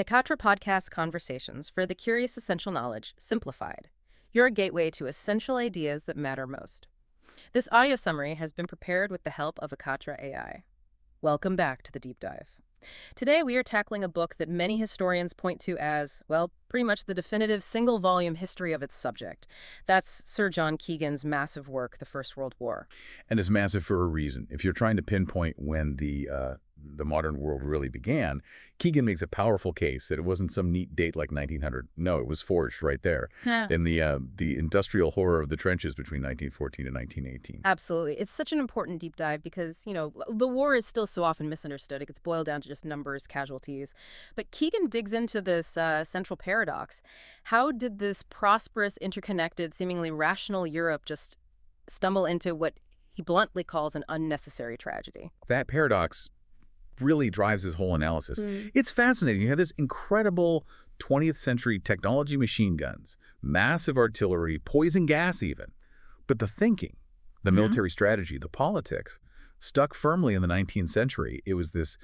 Nakatra Podcast Conversations for the Curious Essential Knowledge, Simplified. Your gateway to essential ideas that matter most. This audio summary has been prepared with the help of Akatra AI. Welcome back to the deep dive. Today we are tackling a book that many historians point to as, well, pretty much the definitive single-volume history of its subject. That's Sir John Keegan's massive work, The First World War. And it's massive for a reason. If you're trying to pinpoint when the modern world really began, Keegan makes a powerful case that it wasn't some neat date like 1900. No, it was forged right there in the industrial horror of the trenches between 1914 and 1918. Absolutely. It's such an important deep dive because, the war is still so often misunderstood. It gets boiled down to just numbers, casualties. But Keegan digs into this central paradox. How did this prosperous, interconnected, seemingly rational Europe just stumble into what he bluntly calls an unnecessary tragedy? That paradox really drives his whole analysis. It's fascinating. You have this incredible 20th century technology, machine guns, massive artillery, poison gas even. But the thinking, the military strategy, the politics, stuck firmly in the 19th century. It was this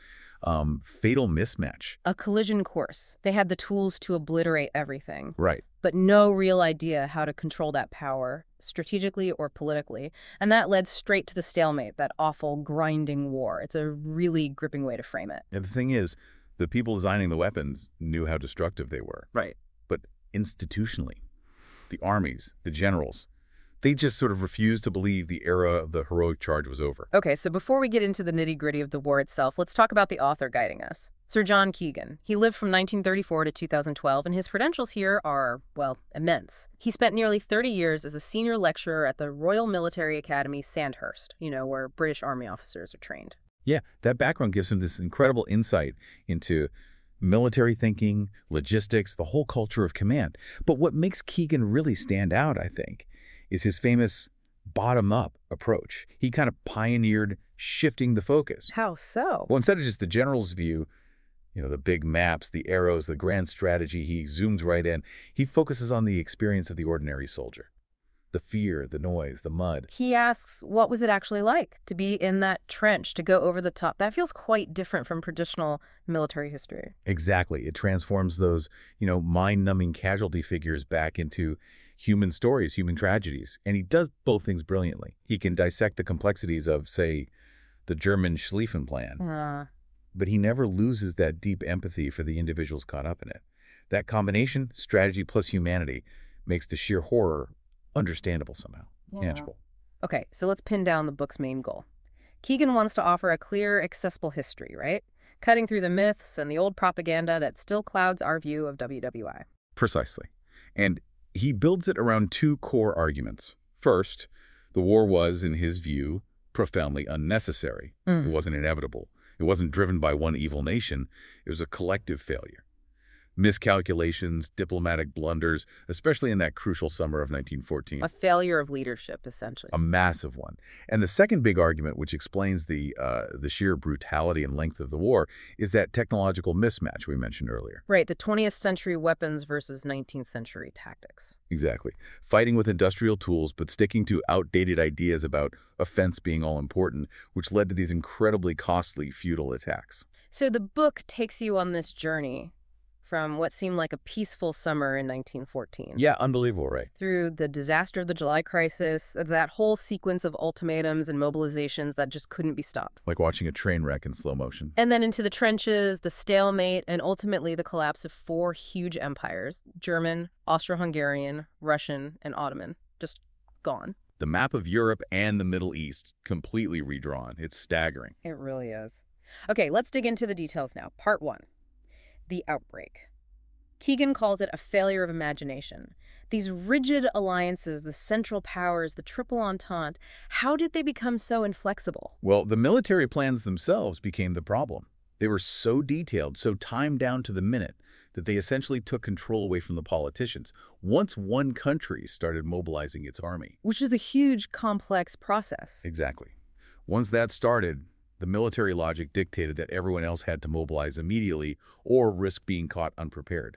fatal mismatch. A collision course. They had the tools to obliterate everything. Right. But no real idea how to control that power, strategically or politically. And that led straight to the stalemate, that awful, grinding war. It's a really gripping way to frame it. And the thing is, the people designing the weapons knew how destructive they were. Right. But institutionally, the armies, the generals, they just sort of refused to believe the era of the heroic charge was over. Okay, so before we get into the nitty-gritty of the war itself, let's talk about the author guiding us. Sir John Keegan. He lived from 1934 to 2012, and his credentials here are, well, immense. He spent nearly 30 years as a senior lecturer at the Royal Military Academy, Sandhurst, where British Army officers are trained. Yeah, that background gives him this incredible insight into military thinking, logistics, the whole culture of command. But what makes Keegan really stand out, I think, is his famous bottom-up approach. He kind of pioneered shifting the focus. How so? Well, instead of just the general's view, the big maps, the arrows, the grand strategy, he zooms right in. He focuses on the experience of the ordinary soldier. The fear, the noise, the mud. He asks, what was it actually like to be in that trench, to go over the top? That feels quite different from traditional military history. Exactly. It transforms those, mind-numbing casualty figures back into human stories, human tragedies. And he does both things brilliantly. He can dissect the complexities of, say, the German Schlieffen Plan. But he never loses that deep empathy for the individuals caught up in it. That combination, strategy plus humanity, makes the sheer horror understandable somehow, tangible. Okay, so let's pin down the book's main goal. Keegan wants to offer a clear, accessible history, right? Cutting through the myths and the old propaganda that still clouds our view of WWI. Precisely. And he builds it around two core arguments. First, the war was, in his view, profoundly unnecessary. It wasn't inevitable. It wasn't driven by one evil nation. It was a collective failure. Miscalculations, diplomatic blunders, especially in that crucial summer of 1914. A failure of leadership, essentially. A massive one. And the second big argument, which explains the sheer brutality and length of the war, is that technological mismatch we mentioned earlier. Right, the 20th century weapons versus 19th century tactics. Exactly. Fighting with industrial tools, but sticking to outdated ideas about offense being all important, which led to these incredibly costly feudal attacks. So the book takes you on this journey from what seemed like a peaceful summer in 1914. Yeah, unbelievable, right? Through the disaster of the July crisis, that whole sequence of ultimatums and mobilizations that just couldn't be stopped. Like watching a train wreck in slow motion. And then into the trenches, the stalemate, and ultimately the collapse of four huge empires: German, Austro-Hungarian, Russian, and Ottoman. Just gone. The map of Europe and the Middle East completely redrawn. It's staggering. It really is. Okay, let's dig into the details now. Part 1. The outbreak. Keegan calls it a failure of imagination. These rigid alliances, the Central Powers, the Triple Entente, how did they become so inflexible? Well, the military plans themselves became the problem. They were so detailed, so timed down to the minute, that they essentially took control away from the politicians once one country started mobilizing its army. Which is a huge, complex process. Exactly. Once that started, the military logic dictated that everyone else had to mobilize immediately or risk being caught unprepared.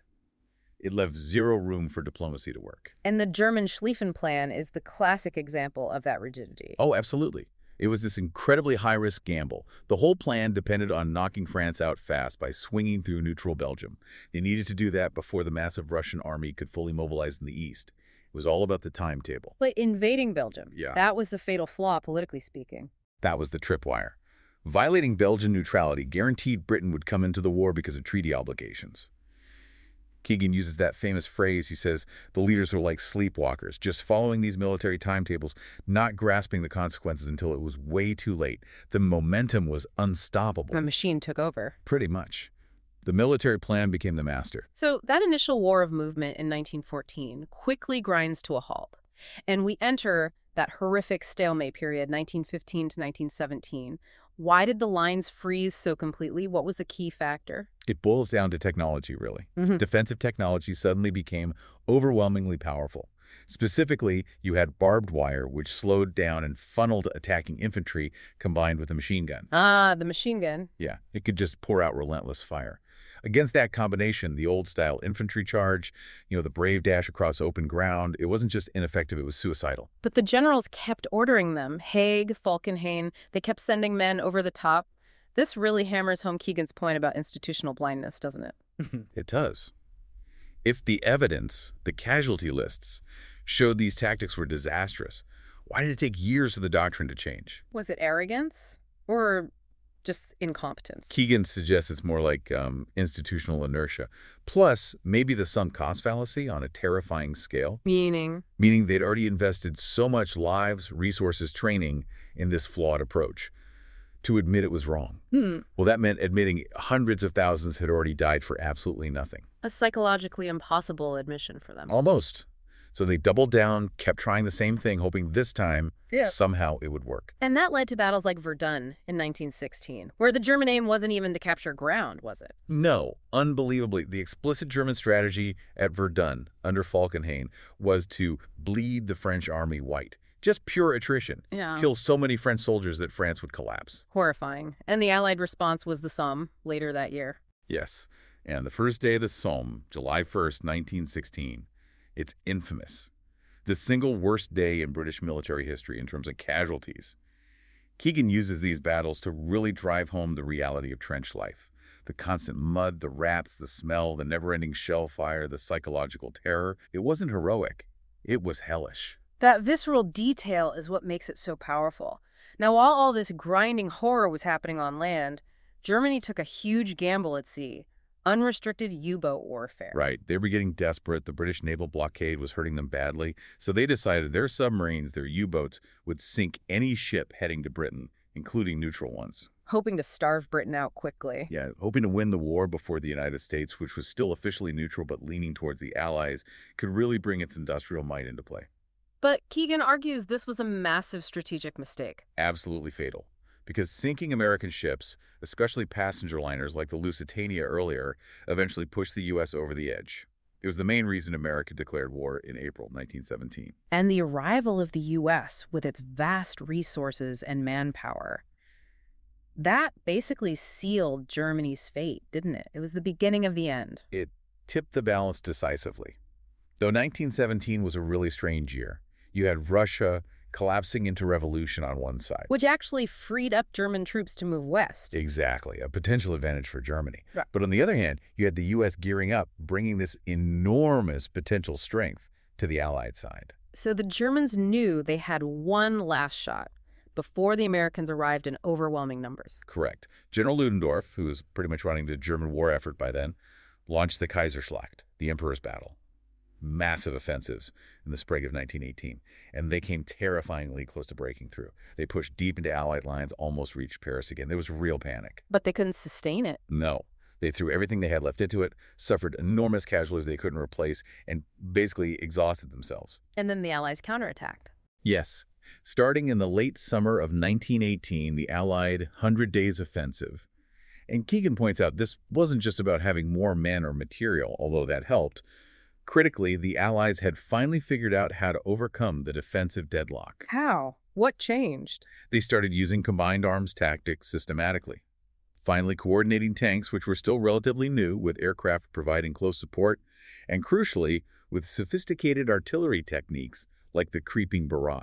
It left zero room for diplomacy to work. And the German Schlieffen Plan is the classic example of that rigidity. Oh, absolutely. It was this incredibly high-risk gamble. The whole plan depended on knocking France out fast by swinging through neutral Belgium. They needed to do that before the massive Russian army could fully mobilize in the east. It was all about the timetable. But invading Belgium, Yeah. that was the fatal flaw, politically speaking. That was the tripwire. Violating Belgian neutrality guaranteed Britain would come into the war because of treaty obligations. Keegan uses that famous phrase. He says, the leaders were like sleepwalkers, just following these military timetables, not grasping the consequences until it was way too late. The momentum was unstoppable. The machine took over. Pretty much. The military plan became the master. So that initial war of movement in 1914 quickly grinds to a halt. And we enter that horrific stalemate period, 1915 to 1917. Why did the lines freeze so completely? What was the key factor? It boils down to technology, really. Mhm. Defensive technology suddenly became overwhelmingly powerful. Specifically, you had barbed wire, which slowed down and funneled attacking infantry combined with a machine gun. Ah, the machine gun. Yeah, it could just pour out relentless fire. Against that combination, the old-style infantry charge, the brave dash across open ground, it wasn't just ineffective, it was suicidal. But the generals kept ordering them. Haig, Falkenhayn, they kept sending men over the top. This really hammers home Keegan's point about institutional blindness, doesn't it? It does. If the evidence, the casualty lists, showed these tactics were disastrous, why did it take years for the doctrine to change? Was it arrogance or just incompetence? Keegan suggests it's more like institutional inertia. Plus, maybe the sunk cost fallacy on a terrifying scale. Meaning Meaning they'd already invested so much lives, resources, training in this flawed approach. To admit it was wrong. Well, that meant admitting hundreds of thousands had already died for absolutely nothing. a psychologically impossible admission for them. Almost. So they doubled down, kept trying the same thing, hoping this time Yeah. somehow it would work. And that led to battles like Verdun in 1916, where the German aim wasn't even to capture ground, was it? No, unbelievably, the explicit German strategy at Verdun under Falkenhayn was to bleed the French army white. Just pure attrition. Yeah. Kill so many French soldiers that France would collapse. Horrifying. And the Allied response was the Somme later that year. Yes, and the first day of the Somme, July 1st, 1916, it's infamous. The single worst day in British military history in terms of casualties. Keegan uses these battles to really drive home the reality of trench life. The constant mud, the rats, the smell, the never-ending shell fire, the psychological terror. It wasn't heroic. It was hellish. That visceral detail is what makes it so powerful. Now, while all this grinding horror was happening on land, Germany took a huge gamble at sea. Unrestricted U-boat warfare. Right. They were getting desperate. The British naval blockade was hurting them badly. So they decided their submarines, their U-boats, would sink any ship heading to Britain, including neutral ones. Hoping to starve Britain out quickly. Yeah, hoping to win the war before the United States, which was still officially neutral but leaning towards the Allies, could really bring its industrial might into play. But Keegan argues this was a massive strategic mistake. Absolutely fatal. Because sinking American ships, especially passenger liners like the Lusitania earlier, eventually pushed the U.S. over the edge. It was the main reason America declared war in April 1917. And the arrival of the U.S. with its vast resources and manpower, that basically sealed Germany's fate, didn't it? It was the beginning of the end. It tipped the balance decisively. Though 1917 was a really strange year, you had Russia collapsing into revolution on one side. Which actually freed up German troops to move west. Exactly, a potential advantage for Germany. Right. But on the other hand, you had the U.S. gearing up, bringing this enormous potential strength to the Allied side. So the Germans knew they had one last shot before the Americans arrived in overwhelming numbers. Correct. General Ludendorff, who was pretty much running the German war effort by then, launched the Kaiserschlacht, the Emperor's Battle. Massive offensives in the spring of 1918, and they came terrifyingly close to breaking through. They pushed deep into Allied lines, almost reached Paris again. There was real panic. But they couldn't sustain it. No. They threw everything they had left into it, suffered enormous casualties they couldn't replace, and basically exhausted themselves. And then the Allies counterattacked. Yes. Starting in the late summer of 1918, the Allied 100 Days Offensive. And Keegan points out this wasn't just about having more men or material, although that helped. Critically, the Allies had finally figured out how to overcome the defensive deadlock. How? What changed? They started using combined arms tactics systematically. Finally coordinating tanks, which were still relatively new, with aircraft providing close support, and crucially, with sophisticated artillery techniques like the creeping barrage.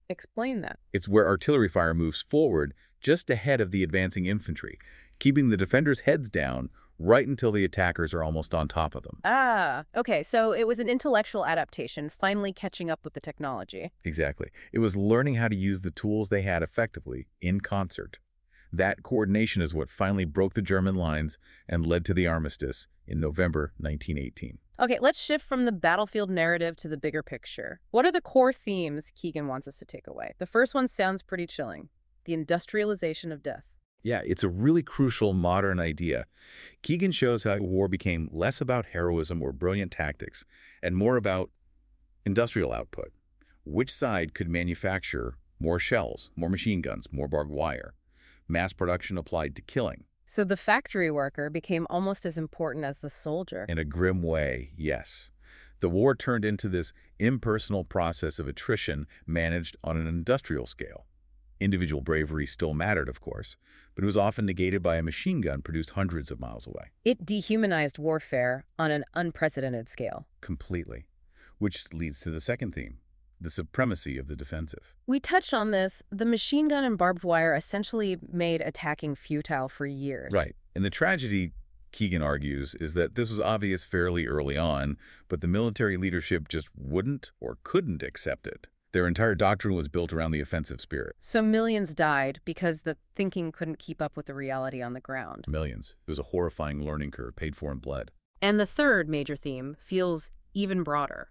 Explain that. It's where artillery fire moves forward just ahead of the advancing infantry, keeping the defenders' heads down right until the attackers are almost on top of them. Ah, okay, so it was an intellectual adaptation, finally catching up with the technology. Exactly. It was learning how to use the tools they had effectively in concert. That coordination is what finally broke the German lines and led to the armistice in November 1918. Okay, let's shift from the battlefield narrative to the bigger picture. What are the core themes Keegan wants us to take away? The first one sounds pretty chilling. The industrialization of death. Yeah, it's a really crucial modern idea. Keegan shows how war became less about heroism or brilliant tactics and more about industrial output. Which side could manufacture more shells, more machine guns, more barbed wire? Mass production applied to killing. So the factory worker became almost as important as the soldier. In a grim way, yes. The war turned into this impersonal process of attrition managed on an industrial scale. Individual bravery still mattered, of course, but it was often negated by a machine gun produced hundreds of miles away. It dehumanized warfare on an unprecedented scale. Completely. Which leads to the second theme, the supremacy of the defensive. We touched on this. The machine gun and barbed wire essentially made attacking futile for years. Right. And the tragedy, Keegan argues, is that this was obvious fairly early on, but the military leadership just wouldn't or couldn't accept it. Their entire doctrine was built around the offensive spirit. So millions died because the thinking couldn't keep up with the reality on the ground. Millions. It was a horrifying learning curve paid for in blood. And the third major theme feels even broader.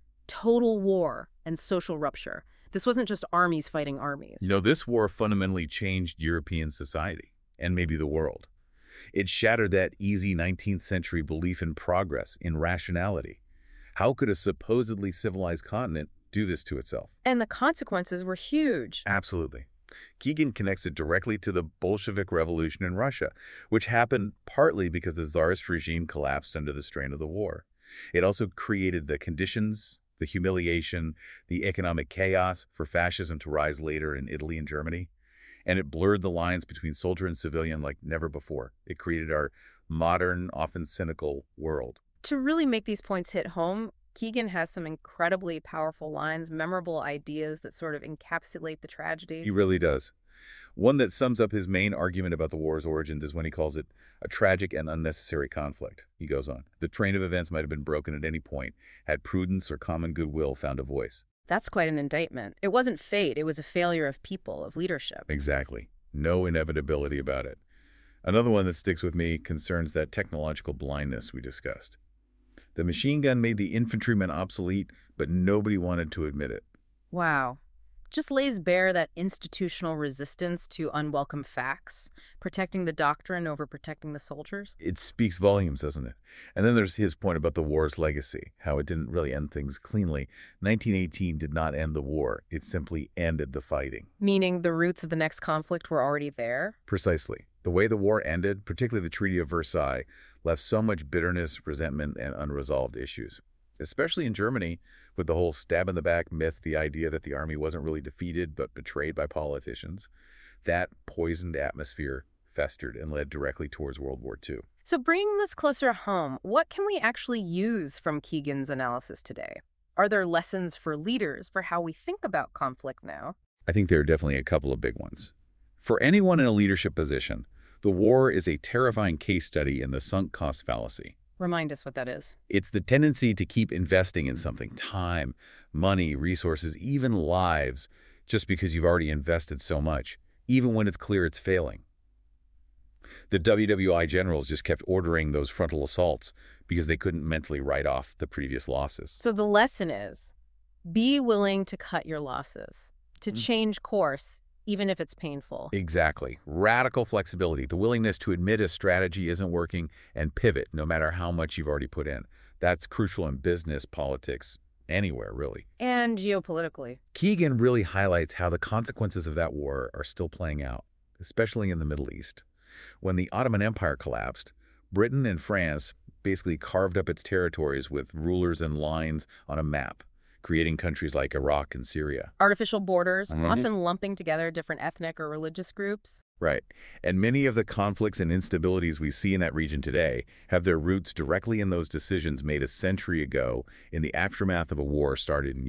Total war and social rupture. This wasn't just armies fighting armies. You know, this war fundamentally changed European society, and maybe the world. It shattered that easy 19th century belief in progress, in rationality. How could a supposedly civilized continent do this to itself? And the consequences were huge. Absolutely. Keegan connects it directly to the Bolshevik Revolution in Russia, which happened partly because the Tsarist regime collapsed under the strain of the war. It also created the conditions, the humiliation, the economic chaos for fascism to rise later in Italy and Germany. And it blurred the lines between soldier and civilian like never before. It created our modern, often cynical world. To really make these points hit home, Keegan has some incredibly powerful lines, memorable ideas that sort of encapsulate the tragedy. He really does. One that sums up his main argument about the war's origins is when he calls it a tragic and unnecessary conflict. He goes on, the train of events might have been broken at any point, had prudence or common goodwill found a voice. That's quite an indictment. It wasn't fate, it was a failure of people, of leadership. Exactly. No inevitability about it. Another one that sticks with me concerns that technological blindness we discussed. The machine gun made the infantryman obsolete, but nobody wanted to admit it. Wow. Just lays bare that institutional resistance to unwelcome facts, protecting the doctrine over protecting the soldiers. It speaks volumes, doesn't it? And then there's his point about the war's legacy, how it didn't really end things cleanly. 1918 did not end the war. It simply ended the fighting. Meaning the roots of the next conflict were already there? Precisely. The way the war ended, particularly the Treaty of Versailles, left so much bitterness, resentment, and unresolved issues. Especially in Germany, with the whole stab-in-the-back myth, the idea that the army wasn't really defeated but betrayed by politicians. That poisoned atmosphere festered and led directly towards World War II. So bringing this closer home, what can we actually use from Keegan's analysis today? Are there lessons for leaders for how we think about conflict now? I think there are definitely a couple of big ones. For anyone in a leadership position, the war is a terrifying case study in the sunk cost fallacy. Remind us what that is. It's the tendency to keep investing in something, time, money, resources, even lives, just because you've already invested so much, even when it's clear it's failing. The WWI generals just kept ordering those frontal assaults because they couldn't mentally write off the previous losses. So the lesson is, be willing to cut your losses, to change course, even if it's painful. Exactly. Radical flexibility, the willingness to admit a strategy isn't working and pivot no matter how much you've already put in. That's crucial in business, politics, anywhere, really. And geopolitically. Keegan really highlights how the consequences of that war are still playing out, especially in the Middle East. When the Ottoman Empire collapsed, Britain and France basically carved up its territories with rulers and lines on a map, creating countries like Iraq and Syria. Artificial borders, often lumping together different ethnic or religious groups. Right. And many of the conflicts and instabilities we see in that region today have their roots directly in those decisions made a century ago in the aftermath of a war started in Europe.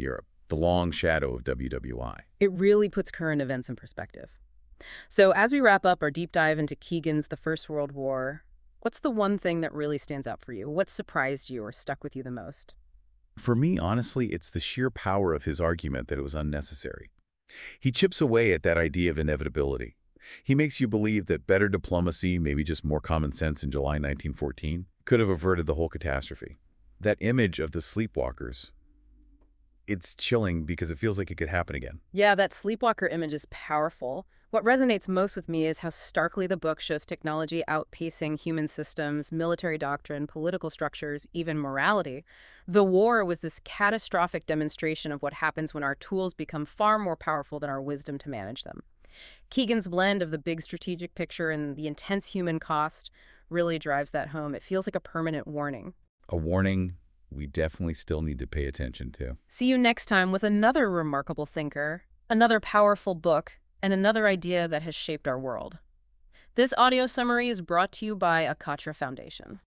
the long shadow of WWI. It really puts current events in perspective. So as we wrap up our deep dive into Keegan's The First World War, what's the one thing that really stands out for you? What surprised you or stuck with you the most? For me, honestly, it's the sheer power of his argument that it was unnecessary. He chips away at that idea of inevitability. He makes you believe that better diplomacy, maybe just more common sense in July 1914, could have averted the whole catastrophe. That image of the sleepwalkers, it's chilling because it feels like it could happen again. Yeah, that sleepwalker image is powerful. What resonates most with me is how starkly the book shows technology outpacing human systems, military doctrine, political structures, even morality. The war was this catastrophic demonstration of what happens when our tools become far more powerful than our wisdom to manage them. Keegan's blend of the big strategic picture and the intense human cost really drives that home. It feels like a permanent warning. A warning we definitely still need to pay attention to. See you next time with another remarkable thinker, another powerful book, and another idea that has shaped our world. This audio summary is brought to you by Akatra Foundation.